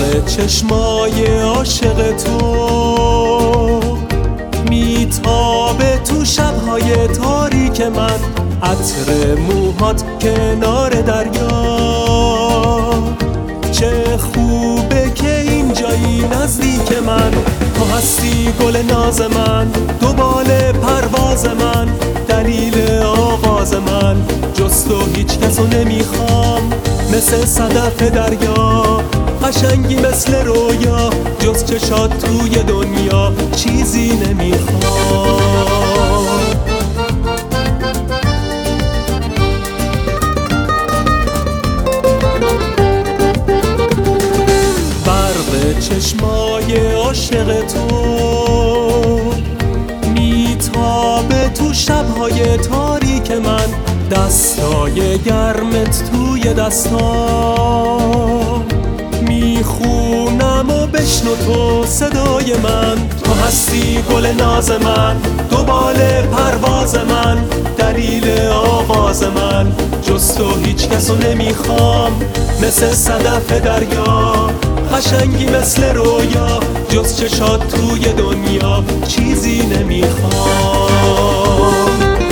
چشمای عاشق تو میتابه تو شبهای تاریک من، عطر موهات کنار دریا. چه خوبه که اینجایی نزدیک من، تو هستی گل ناز من، دنبال پرواز من، دلیل آغاز من. جز تو هیچ کسو نمیخوام، مثل صدف دریا، قشنگی مثل رویا. جز چشات توی دنیا چیزی نمیخوام. برق چشمای عاشق تو میتابه تو شبهای تاریک من، دستای گرمت توی دستام. میخونم و بشنو تو صدای من، تو هستی گل ناز من، دنبال پرواز من، دلیل آغاز من. جز تو هیچ کسو نمیخوام، مثل صدف دریا، قشنگی مثل رویا. جز چشات توی دنیا چیزی نمیخوام.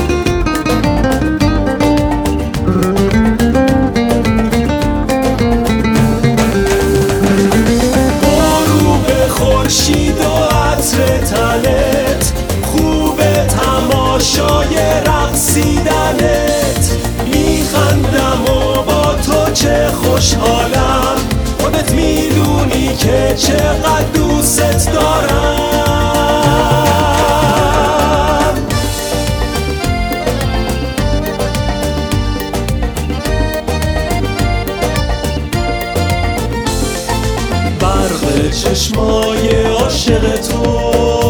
خورشید و عطر تنت، خوبه تماشای رقصیدنت. میخندم و با تو چه خوشحالم، خودت میدونی که چقدر دوست دارم. برق چشمای عاشق تو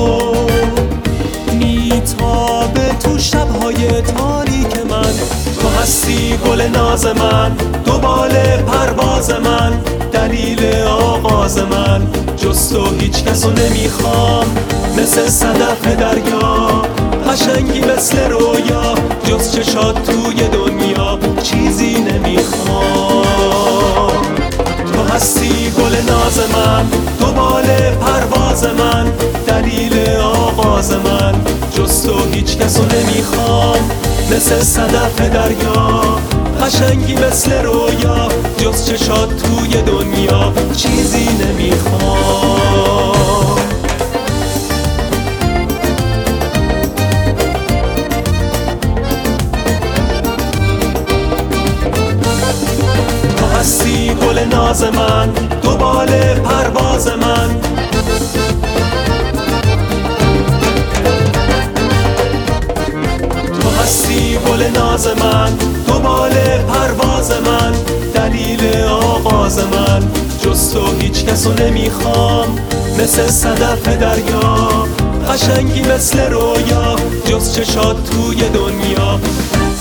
میتابه تو شبهای تاریک من، تو هستی گل ناز من، دنبال پرواز من، دلیل آغاز من. جز تو هیچ کسو نمیخوام، مثل صدف دریا، قشنگی مثل رویا. جز چشات توی دنیا چیزی نمیخوام. تو هستی گل ناز من، دنبال پرواز من، دلیل آغاز من. جز تو هیچ کسو نمیخوام، مثل صدف دریا، قشنگی مثل رویا. جز چشات توی دنیا چیزی نمیخوام. تو هستی گل ناز من، دنبال پرواز من. تو هستی گل ناز من، دنبال پرواز من، دلیل آغاز من. جز تو هیچ کسو نمیخوام، مثل صدف دریا، قشنگی مثل رویا. جز چشات توی دنیا